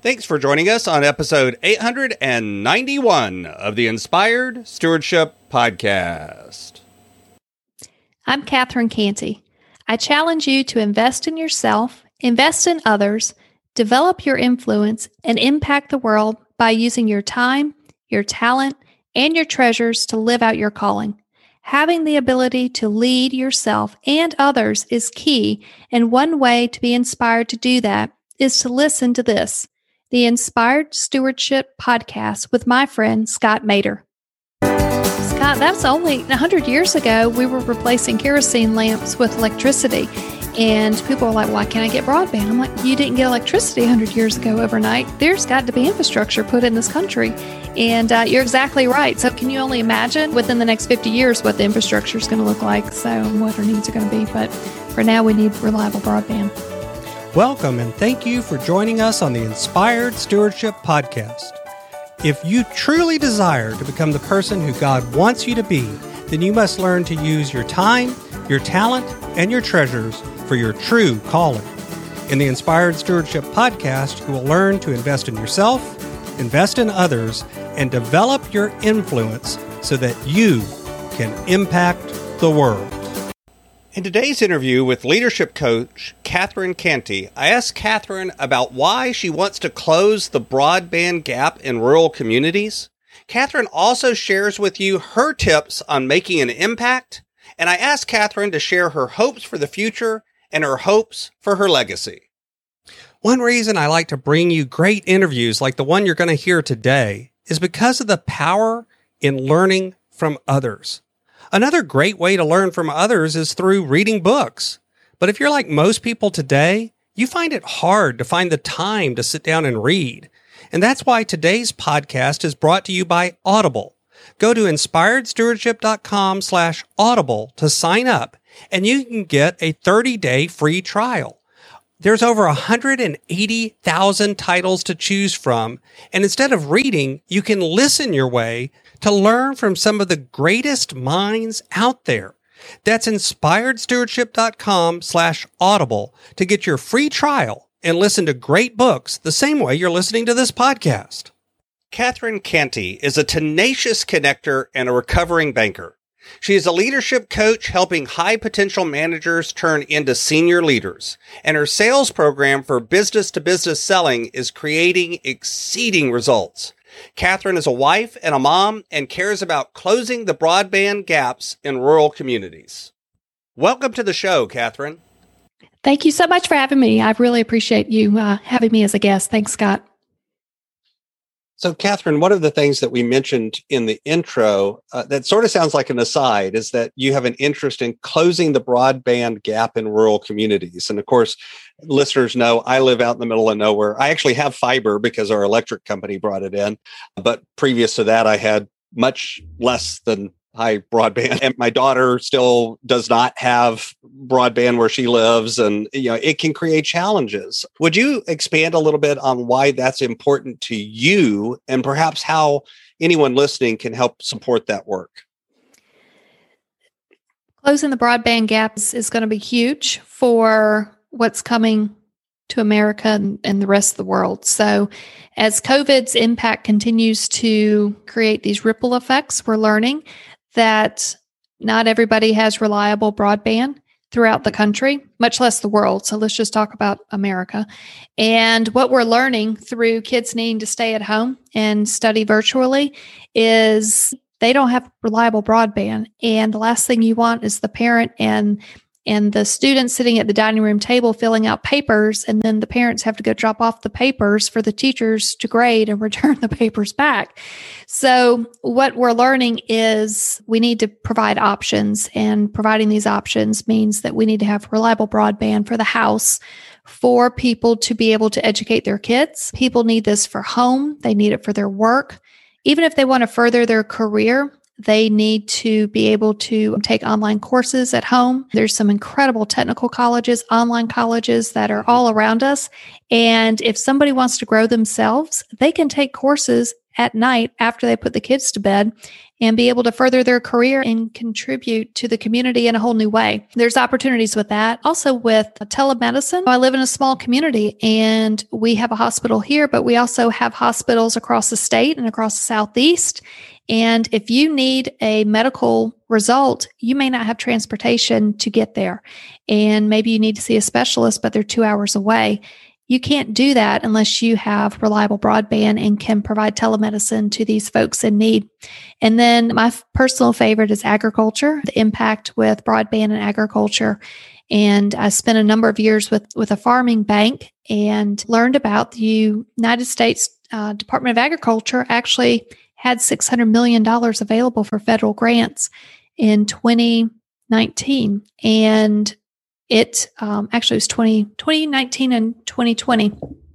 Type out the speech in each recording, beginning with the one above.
Thanks for joining us on episode 891 of the Inspired Stewardship Podcast. I'm Catherine Canty. I challenge you to invest in yourself, invest in others, develop your influence, and impact the world by using your time, your talent, and your treasures to live out your calling. Having the ability to lead yourself and others is key, and one way to be inspired to do that is to listen to this, the Inspired Stewardship Podcast with my friend Scott Mader. Scott, that's only 100 years ago, we were replacing kerosene lamps with electricity. And people are like, why can't I get broadband? I'm like, you didn't get electricity 100 years ago overnight. There's got to be infrastructure put in this country. And you're exactly right. So can you only imagine within the next 50 years what the infrastructure is going to look like? So what our needs are going to be. But for now, we need reliable broadband. Welcome and thank you for joining us on the Inspired Stewardship Podcast. If you truly desire to become the person who God wants you to be, then you must learn to use your time, your talent, and your treasures for your true calling. In the Inspired Stewardship Podcast, you will learn to invest in yourself, invest in others, and develop your influence so that you can impact the world. In today's interview with leadership coach Catherine Canty, I asked Catherine about why she wants to close the broadband gap in rural communities. Catherine also shares with you her tips on making an impact, and I asked Catherine to share her hopes for the future and her hopes for her legacy. One reason I like to bring you great interviews like the one you're going to hear today is because of the power in learning from others. Another great way to learn from others is through reading books. But if you're like most people today, you find it hard to find the time to sit down and read. And that's why today's podcast is brought to you by Audible. Go to inspiredstewardship.com/audible to sign up, and you can get a 30-day free trial. There's over 180,000 titles to choose from, and instead of reading, you can listen your way to learn from some of the greatest minds out there. That's inspiredstewardship.com/audible to get your free trial and listen to great books the same way you're listening to this podcast. Catherine Canty is a tenacious connector and a recovering banker. She is a leadership coach helping high-potential managers turn into senior leaders, and her sales program for business-to-business selling is creating exceeding results. Catherine is a wife and a mom and cares about closing the broadband gaps in rural communities. Welcome to the show, Catherine. Thank you so much for having me. I really appreciate you having me as a guest. Thanks, Scott. So, Catherine, one of the things that we mentioned in the intro that sort of sounds like an aside is that you have an interest in closing the broadband gap in rural communities. And of course, listeners know I live out in the middle of nowhere. I actually have fiber because our electric company brought it in. But previous to that, I had much less than high broadband. And my daughter still does not have broadband where she lives. And, it can create challenges. Would you expand a little bit on why that's important to you and perhaps how anyone listening can help support that work? Closing the broadband gap is going to be huge for what's coming to America and the rest of the world. So as COVID's impact continues to create these ripple effects, we're learning that not everybody has reliable broadband throughout the country, much less the world. So let's just talk about America. And what we're learning through kids needing to stay at home and study virtually is they don't have reliable broadband. And the last thing you want is the parent and the students sitting at the dining room table filling out papers, and then the parents have to go drop off the papers for the teachers to grade and return the papers back. So what we're learning is we need to provide options, and providing these options means that we need to have reliable broadband for the house for people to be able to educate their kids. People need this for home. They need it for their work. Even if they want to further their career, they need to be able to take online courses at home. There's some incredible technical colleges, online colleges that are all around us. And if somebody wants to grow themselves, they can take courses at night after they put the kids to bed and be able to further their career and contribute to the community in a whole new way. There's opportunities with that. Also with telemedicine. I live in a small community and we have a hospital here, but we also have hospitals across the state and across the Southeast. And if you need a medical result, you may not have transportation to get there. And maybe you need to see a specialist, but they're 2 hours away. You can't do that unless you have reliable broadband and can provide telemedicine to these folks in need. And then my personal favorite is agriculture, the impact with broadband and agriculture. And I spent a number of years with a farming bank and learned about the United States Department of Agriculture actually had $600 million available for federal grants in 2019. And it actually was 2019 and 2020.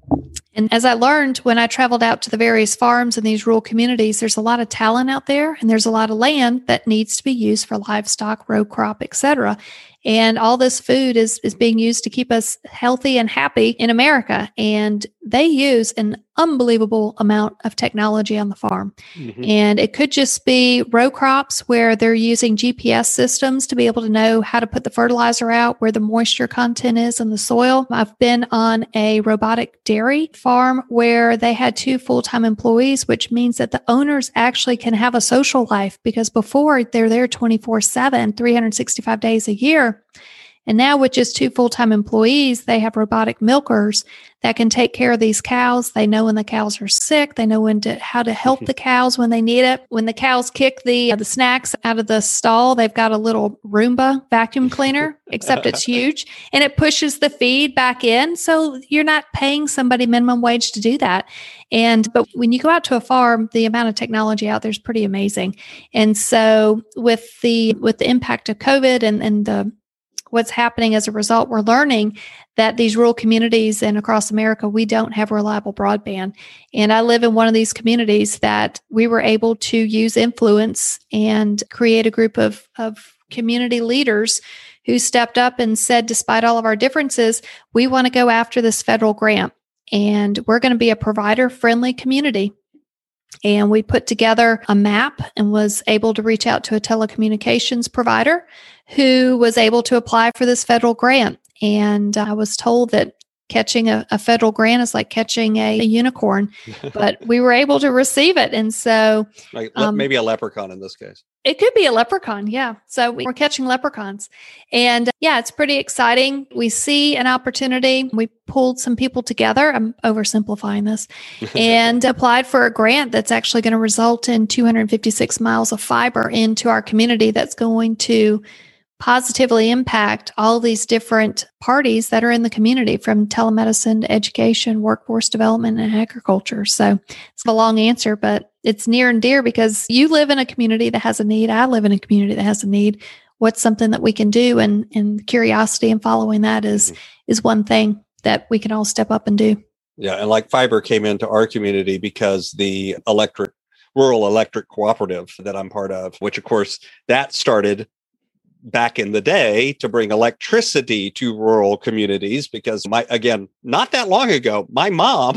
And as I learned when I traveled out to the various farms in these rural communities, there's a lot of talent out there and there's a lot of land that needs to be used for livestock, row crop, et cetera. And all this food is being used to keep us healthy and happy in America. And they use an unbelievable amount of technology on the farm. Mm-hmm. And it could just be row crops where they're using GPS systems to be able to know how to put the fertilizer out, where the moisture content is in the soil. I've been on a robotic dairy farm where they had 2 full-time employees, which means that the owners actually can have a social life, because before they're there 24/7, 365 days a year. And now with just 2 full-time employees, they have robotic milkers that can take care of these cows. They know when the cows are sick. They know how to help the cows when they need it. When the cows kick the snacks out of the stall, they've got a little Roomba vacuum cleaner, except it's huge, and it pushes the feed back in. So you're not paying somebody minimum wage to do that. But when you go out to a farm, the amount of technology out there is pretty amazing. And so with the impact of COVID and what's happening as a result, we're learning that these rural communities and across America, we don't have reliable broadband. And I live in one of these communities that we were able to use influence and create a group of community leaders who stepped up and said, despite all of our differences, we want to go after this federal grant. And we're going to be a provider-friendly community. And we put together a map and was able to reach out to a telecommunications provider who was able to apply for this federal grant. And I was told that catching a federal grant is like catching a unicorn, but we were able to receive it. And so maybe a leprechaun in this case. It could be a leprechaun. Yeah. So we're catching leprechauns. And it's pretty exciting. We see an opportunity. We pulled some people together. I'm oversimplifying this and applied for a grant that's actually going to result in 256 miles of fiber into our community that's going to positively impact all these different parties that are in the community, from telemedicine to education, workforce development, and agriculture. So it's a long answer, but it's near and dear because you live in a community that has a need. I live in a community that has a need. What's something that we can do? And curiosity and following that is one thing that we can all step up and do. Yeah. And like fiber came into our community because the rural electric cooperative that I'm part of, which of course that started back in the day to bring electricity to rural communities, because not that long ago, my mom,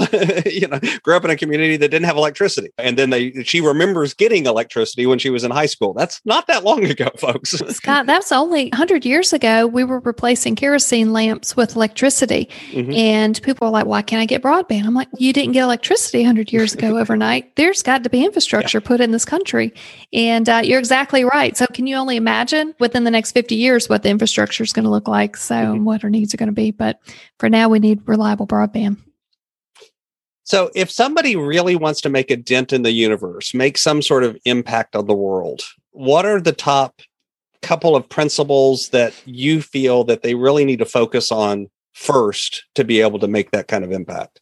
grew up in a community that didn't have electricity. And then she remembers getting electricity when she was in high school. That's not that long ago, folks. Scott, that's only 100 years ago. We were replacing kerosene lamps with electricity. Mm-hmm. And people were like, why can't I get broadband? I'm like, you didn't get electricity 100 years ago overnight. There's got to be infrastructure put in this country. And you're exactly right. So can you only imagine within the next 50 years what the infrastructure is going to look like, and what our needs are going to be. But for now, we need reliable broadband. So if somebody really wants to make a dent in the universe, make some sort of impact on the world, what are the top couple of principles that you feel that they really need to focus on first to be able to make that kind of impact?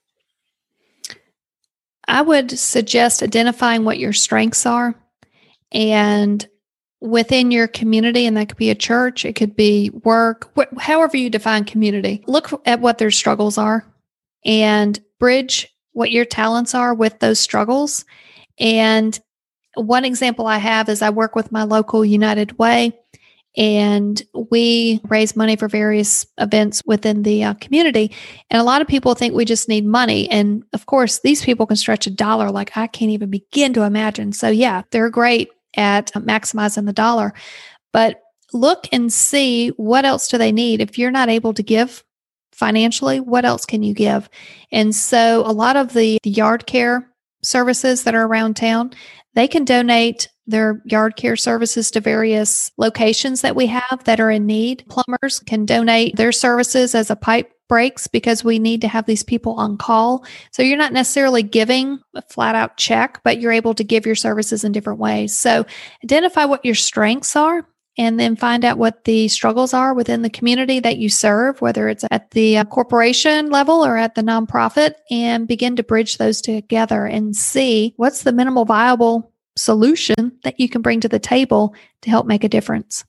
I would suggest identifying what your strengths are, and within your community, and that could be a church, it could be work, however you define community. Look at what their struggles are and bridge what your talents are with those struggles. And one example I have is I work with my local United Way, And we raise money for various events within the community. And a lot of people think we just need money. And of course, these people can stretch $1 like I can't even begin to imagine. So yeah, they're great at maximizing the dollar. But look and see, what else do they need? If you're not able to give financially, what else can you give? And so a lot of the yard care services that are around town, they can donate their yard care services to various locations that we have that are in need. Plumbers can donate their services as a pipe breaks because we need to have these people on call. So you're not necessarily giving a flat out check, but you're able to give your services in different ways. So identify what your strengths are, and then find out what the struggles are within the community that you serve, whether it's at the corporation level or at the nonprofit, and begin to bridge those together and see what's the minimal viable solution that you can bring to the table to help make a difference.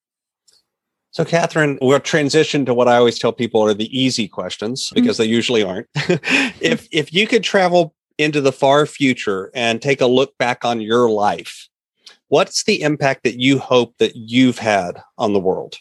So, Catherine, we'll transition to what I always tell people are the easy questions, because they usually aren't. If you could travel into the far future and take a look back on your life, what's the impact that you hope that you've had on the world?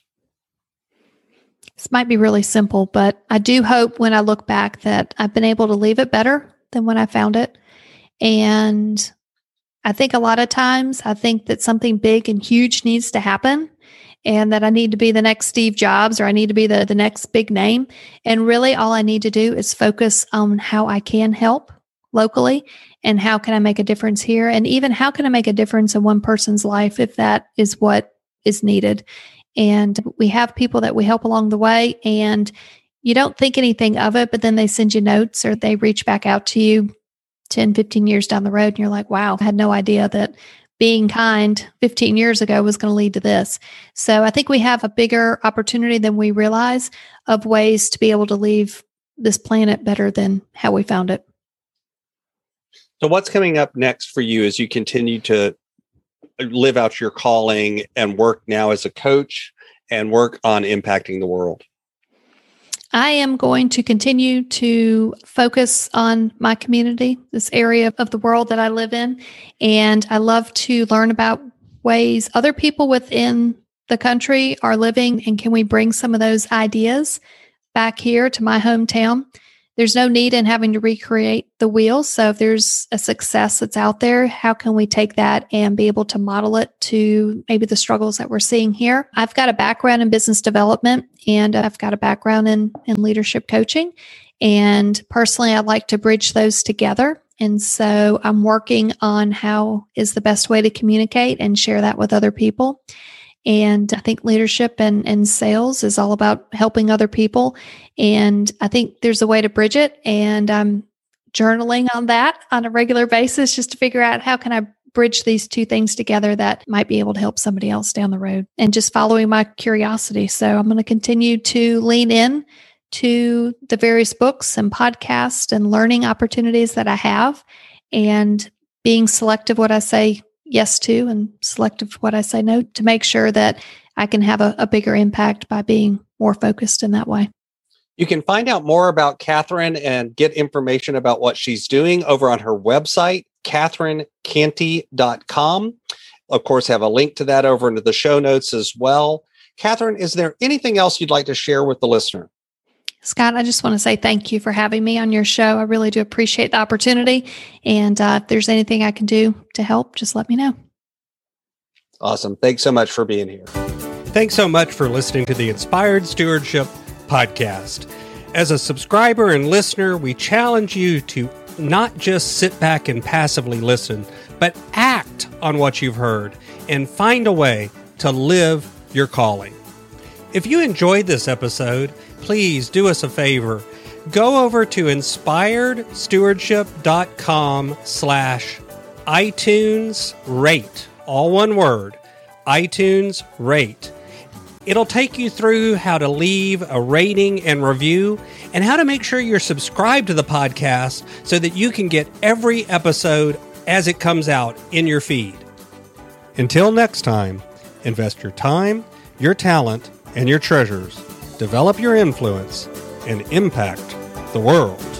This might be really simple, but I do hope when I look back that I've been able to leave it better than when I found it. And I think a lot of times I think that something big and huge needs to happen, and that I need to be the next Steve Jobs, or I need to be the next big name. And really all I need to do is focus on how I can help locally, and how can I make a difference here, and even how can I make a difference in one person's life if that is what is needed. And we have people that we help along the way, and you don't think anything of it, but then they send you notes or they reach back out to you 10, 15 years down the road, and you're like, wow, I had no idea that being kind 15 years ago was going to lead to this. So I think we have a bigger opportunity than we realize of ways to be able to leave this planet better than how we found it. So what's coming up next for you as you continue to live out your calling and work now as a coach and work on impacting the world? I am going to continue to focus on my community, this area of the world that I live in. And I love to learn about ways other people within the country are living, and can we bring some of those ideas back here to my hometown? There's no need in having to recreate the wheel. So if there's a success that's out there, how can we take that and be able to model it to maybe the struggles that we're seeing here? I've got a background in business development, and I've got a background in leadership coaching. And personally, I'd like to bridge those together. And so I'm working on how is the best way to communicate and share that with other people. And I think leadership and sales is all about helping other people. And I think there's a way to bridge it. And I'm journaling on that on a regular basis just to figure out how can I bridge these two things together that might be able to help somebody else down the road, and just following my curiosity. So I'm going to continue to lean in to the various books and podcasts and learning opportunities that I have, and being selective what I say yes to and selective what I say no, to make sure that I can have a bigger impact by being more focused in that way. You can find out more about Catherine and get information about what she's doing over on her website, CatherineCanty.com. Of course, have a link to that over into the show notes as well. Catherine, is there anything else you'd like to share with the listener? Scott, I just want to say thank you for having me on your show. I really do appreciate the opportunity. And if there's anything I can do to help, just let me know. Awesome. Thanks so much for being here. Thanks so much for listening to the Inspired Stewardship Podcast. As a subscriber and listener, we challenge you to not just sit back and passively listen, but act on what you've heard and find a way to live your calling. If you enjoyed this episode, please do us a favor. Go over to inspiredstewardship.com/iTunes rate, all one word, iTunes rate. It'll take you through how to leave a rating and review, and how to make sure you're subscribed to the podcast so that you can get every episode as it comes out in your feed. Until next time, invest your time, your talent, and your treasures. Develop your influence and impact the world.